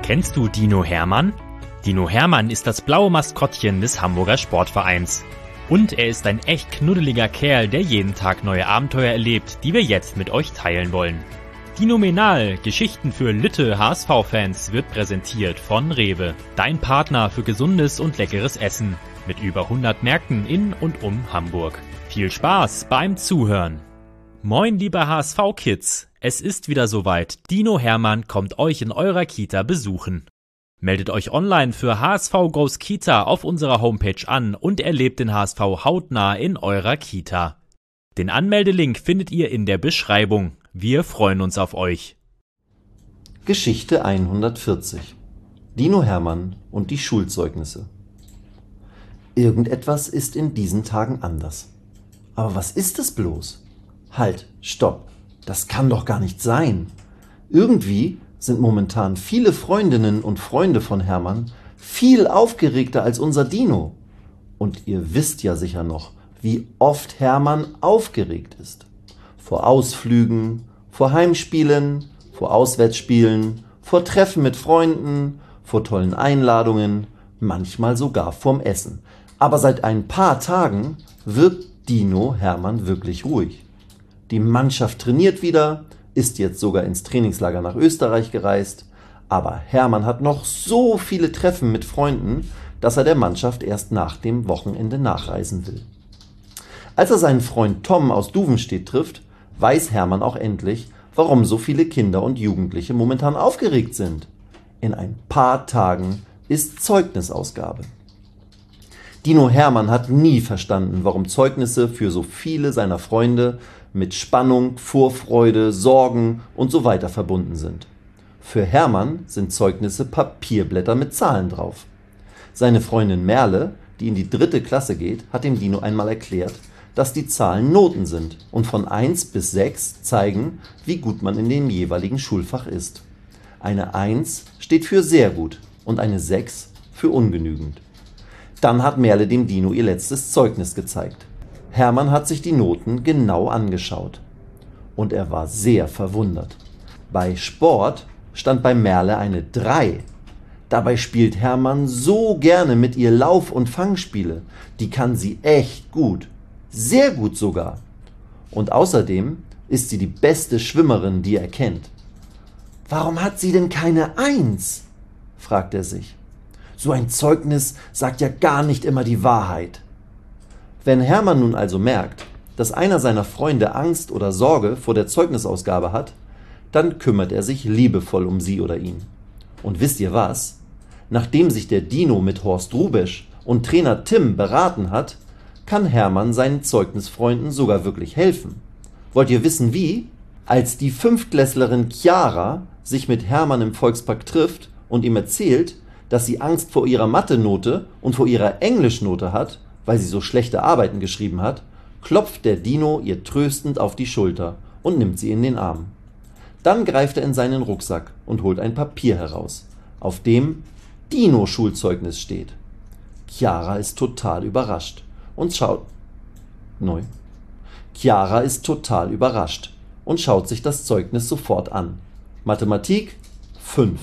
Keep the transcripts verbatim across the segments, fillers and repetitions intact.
Kennst du Dino Hermann? Dino Hermann ist das blaue Maskottchen des Hamburger Sportvereins. Und er ist ein echt knuddeliger Kerl, der jeden Tag neue Abenteuer erlebt, die wir jetzt mit euch teilen wollen. Dinomenal, Geschichten für Lütte H S V-Fans, wird präsentiert von Rewe, dein Partner für gesundes und leckeres Essen, mit über hundert Märkten in und um Hamburg. Viel Spaß beim Zuhören! Moin liebe H S V-Kids, es ist wieder soweit, Dino Hermann kommt euch in eurer Kita besuchen. Meldet euch online für H S V Goes Kita auf unserer Homepage an und erlebt den H S V hautnah in eurer Kita. Den Anmeldelink findet ihr in der Beschreibung. Wir freuen uns auf euch. Geschichte hundertvierzig. Dino Hermann und die Schulzeugnisse. Irgendetwas ist in diesen Tagen anders. Aber was ist es bloß? Halt, stopp, das kann doch gar nicht sein. Irgendwie sind momentan viele Freundinnen und Freunde von Hermann viel aufgeregter als unser Dino. Und ihr wisst ja sicher noch, wie oft Hermann aufgeregt ist. Vor Ausflügen, vor Heimspielen, vor Auswärtsspielen, vor Treffen mit Freunden, vor tollen Einladungen, manchmal sogar vorm Essen. Aber seit ein paar Tagen wirkt Dino Hermann wirklich ruhig. Die Mannschaft trainiert wieder, ist jetzt sogar ins Trainingslager nach Österreich gereist, aber Hermann hat noch so viele Treffen mit Freunden, dass er der Mannschaft erst nach dem Wochenende nachreisen will. Als er seinen Freund Tom aus Duvenstedt trifft, weiß Hermann auch endlich, warum so viele Kinder und Jugendliche momentan aufgeregt sind. In ein paar Tagen ist Zeugnisausgabe. Dino Hermann hat nie verstanden, warum Zeugnisse für so viele seiner Freunde mit Spannung, Vorfreude, Sorgen und so weiter verbunden sind. Für Hermann sind Zeugnisse Papierblätter mit Zahlen drauf. Seine Freundin Merle, die in die dritte Klasse geht, hat dem Dino einmal erklärt, dass die Zahlen Noten sind und von eins bis sechs zeigen, wie gut man in dem jeweiligen Schulfach ist. Eine eins steht für sehr gut und eine sechs für ungenügend. Dann hat Merle dem Dino ihr letztes Zeugnis gezeigt. Hermann hat sich die Noten genau angeschaut. Und er war sehr verwundert. Bei Sport stand bei Merle eine drei. Dabei spielt Hermann so gerne mit ihr Lauf- und Fangspiele. Die kann sie echt gut. Sehr gut sogar. Und außerdem ist sie die beste Schwimmerin, die er kennt. Warum hat sie denn keine Eins? Fragt er sich. So ein Zeugnis sagt ja gar nicht immer die Wahrheit. Wenn Hermann nun also merkt, dass einer seiner Freunde Angst oder Sorge vor der Zeugnisausgabe hat, dann kümmert er sich liebevoll um sie oder ihn. Und wisst ihr was? Nachdem sich der Dino mit Horst Rubesch und Trainer Tim beraten hat, kann Hermann seinen Zeugnisfreunden sogar wirklich helfen. Wollt ihr wissen wie? Als die Fünftklässlerin Chiara sich mit Hermann im Volkspark trifft und ihm erzählt, dass sie Angst vor ihrer Mathe-Note und vor ihrer Englischnote hat, weil sie so schlechte Arbeiten geschrieben hat, klopft der Dino ihr tröstend auf die Schulter und nimmt sie in den Arm. Dann greift er in seinen Rucksack und holt ein Papier heraus, auf dem Dino-Schulzeugnis steht. Chiara ist total überrascht und schaut neu. Chiara ist total überrascht und schaut sich das Zeugnis sofort an. Mathematik fünf.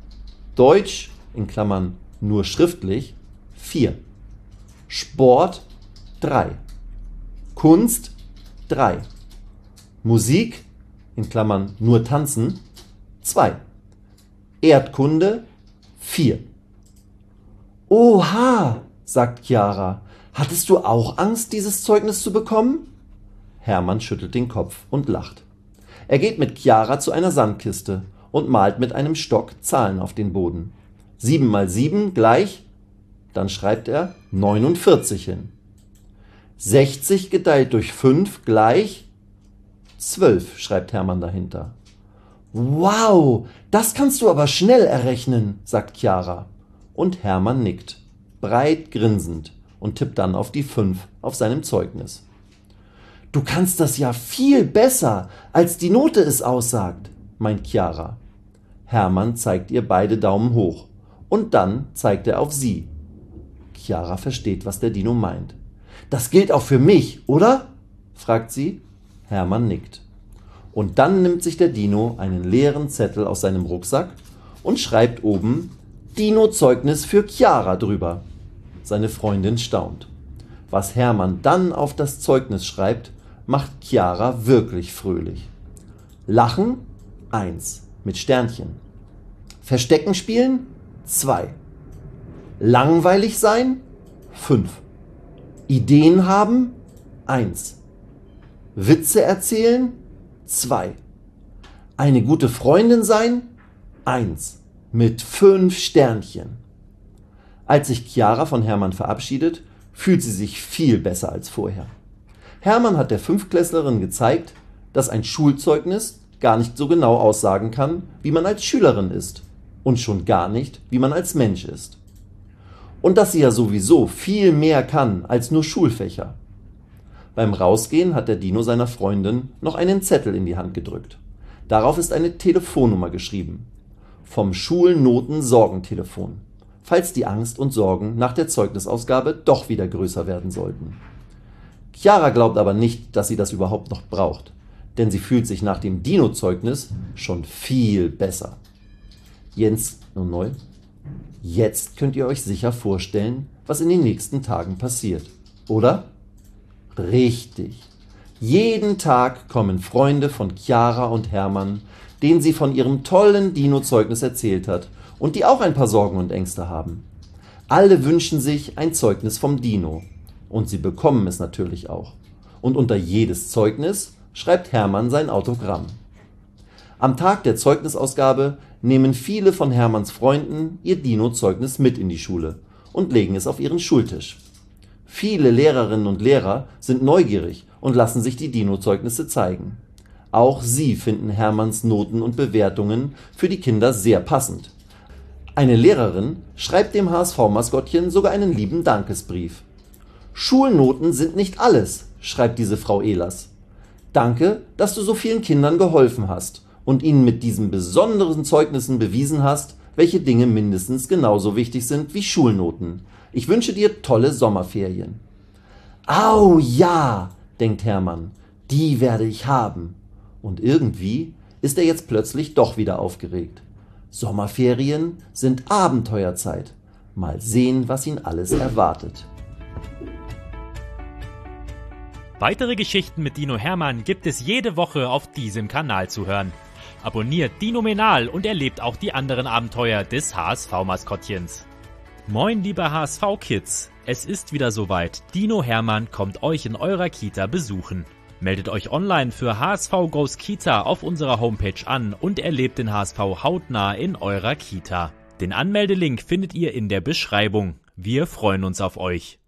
Deutsch in Klammern nur schriftlich vier. Sport drei. Kunst drei. Musik in Klammern nur tanzen zwei. Erdkunde vier. Oha, sagt Chiara. Hattest du auch Angst, dieses Zeugnis zu bekommen? Hermann schüttelt den Kopf und lacht. Er geht mit Chiara zu einer Sandkiste und malt mit einem Stock Zahlen auf den Boden. sieben mal sieben gleich, dann schreibt er neunundvierzig hin. sechzig geteilt durch fünf gleich zwölf, schreibt Hermann dahinter. Wow, das kannst du aber schnell errechnen, sagt Chiara. Und Hermann nickt, breit grinsend, und tippt dann auf die fünf auf seinem Zeugnis. Du kannst das ja viel besser, als die Note es aussagt, meint Chiara. Hermann zeigt ihr beide Daumen hoch und dann zeigt er auf sie. Chiara versteht, was der Dino meint. Das gilt auch für mich, oder? Fragt sie. Hermann nickt. Und dann nimmt sich der Dino einen leeren Zettel aus seinem Rucksack und schreibt oben Dino-Zeugnis für Chiara drüber. Seine Freundin staunt. Was Hermann dann auf das Zeugnis schreibt, macht Chiara wirklich fröhlich. Lachen? eins mit Sternchen. Verstecken spielen? zwei. Langweilig sein? fünf. Ideen haben? eins. Witze erzählen? zwei. Eine gute Freundin sein? eins. Mit fünf Sternchen. Als sich Chiara von Hermann verabschiedet, fühlt sie sich viel besser als vorher. Hermann hat der Fünftklässlerin gezeigt, dass ein Schulzeugnis gar nicht so genau aussagen kann, wie man als Schülerin ist und schon gar nicht, wie man als Mensch ist. Und dass sie ja sowieso viel mehr kann als nur Schulfächer. Beim Rausgehen hat der Dino seiner Freundin noch einen Zettel in die Hand gedrückt. Darauf ist eine Telefonnummer geschrieben. Vom Schulnoten-Sorgentelefon, falls die Angst und Sorgen nach der Zeugnisausgabe doch wieder größer werden sollten. Chiara glaubt aber nicht, dass sie das überhaupt noch braucht, denn sie fühlt sich nach dem Dino-Zeugnis schon viel besser. Jens, nun neu, jetzt könnt ihr euch sicher vorstellen, was in den nächsten Tagen passiert, oder? Richtig. Jeden Tag kommen Freunde von Chiara und Hermann, denen sie von ihrem tollen Dino-Zeugnis erzählt hat und die auch ein paar Sorgen und Ängste haben. Alle wünschen sich ein Zeugnis vom Dino. Und sie bekommen es natürlich auch. Und unter jedes Zeugnis schreibt Hermann sein Autogramm. Am Tag der Zeugnisausgabe nehmen viele von Hermanns Freunden ihr Dino-Zeugnis mit in die Schule und legen es auf ihren Schultisch. Viele Lehrerinnen und Lehrer sind neugierig und lassen sich die Dino-Zeugnisse zeigen. Auch sie finden Hermanns Noten und Bewertungen für die Kinder sehr passend. Eine Lehrerin schreibt dem H S V-Maskottchen sogar einen lieben Dankesbrief. Schulnoten sind nicht alles, schreibt diese Frau Ehlers. Danke, dass du so vielen Kindern geholfen hast und ihnen mit diesen besonderen Zeugnissen bewiesen hast, welche Dinge mindestens genauso wichtig sind wie Schulnoten. Ich wünsche dir tolle Sommerferien. Au ja, denkt Hermann, die werde ich haben. Und irgendwie ist er jetzt plötzlich doch wieder aufgeregt. Sommerferien sind Abenteuerzeit. Mal sehen, was ihn alles erwartet. Weitere Geschichten mit Dino Hermann gibt es jede Woche auf diesem Kanal zu hören. Abonniert Dinomenal und erlebt auch die anderen Abenteuer des H S V-Maskottchens. Moin liebe H S V-Kids, es ist wieder soweit. Dino Hermann kommt euch in eurer Kita besuchen. Meldet euch online für H S V Goes Kita auf unserer Homepage an und erlebt den H S V hautnah in eurer Kita. Den Anmeldelink findet ihr in der Beschreibung. Wir freuen uns auf euch.